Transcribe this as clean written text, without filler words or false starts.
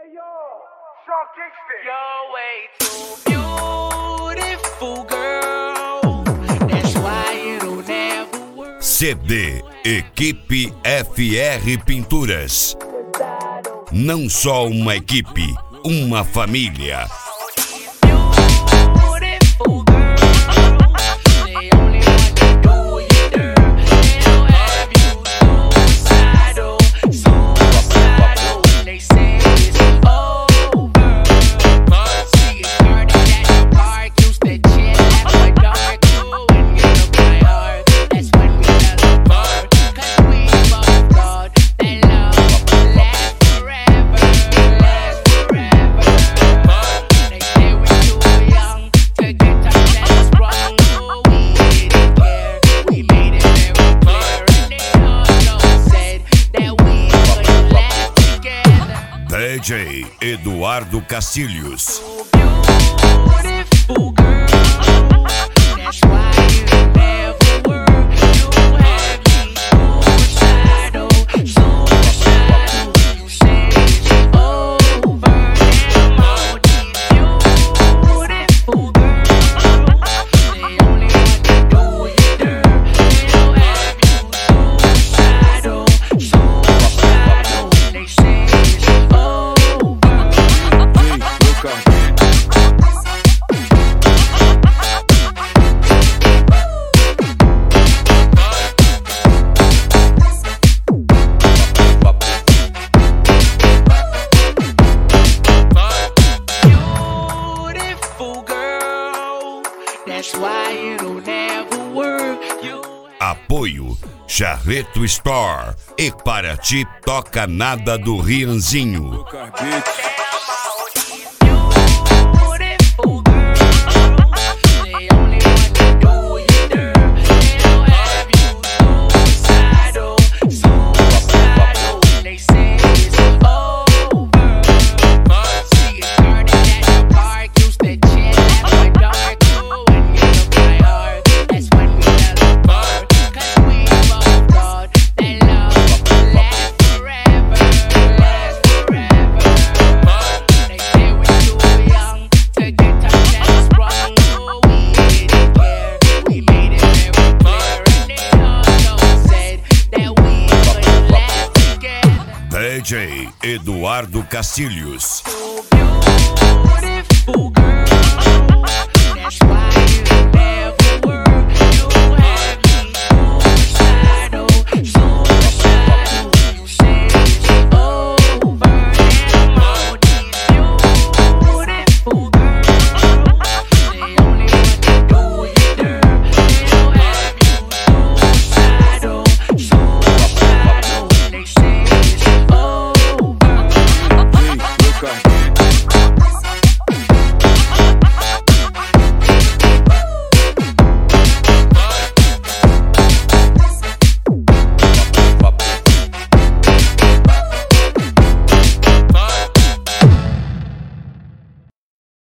You're way too beautiful, girl. That's why it'll never work. CD Equipe FR Pinturas. Não só uma equipe, uma família. Beautiful girl. They only want to do you dirt. They don't have you suicidal, suicidal. They say it's over. See it started at the park. Used to chill at the dark. You and you look my heart. That's when we fell apart. 'Cause we both thought that love lasts forever, lasts forever. They say we're too young to get ourselves wrong. No, we didn't care. We made it very clear. And they also said that we could last together. DJ Eduardo Castilhos. Beautiful girl. That's why it'll never work. You have me suicidal, suicidal. You say it's over. Damn, all these beautiful girls. They only want to do you dirt. They don't have you suicidal, suicidal. They say it's over. Beautiful girl. That's why it'll never work. You Apoio Charreto Store. E para ti toca nada do Rianzinho. beautiful girl. They only want to do you dirt. They don't have you suicidal, suicidal. They say it's over. See it started at the park. Used to chill at the dark. You and you look my heart. That's when we fell apart. 'Cause we both thought that love lasts forever, lasts forever. They say we're too young to get ourselves wrong. No, we didn't care. We made it very clear. And they also said that we could last together. DJ Eduardo Castilhos.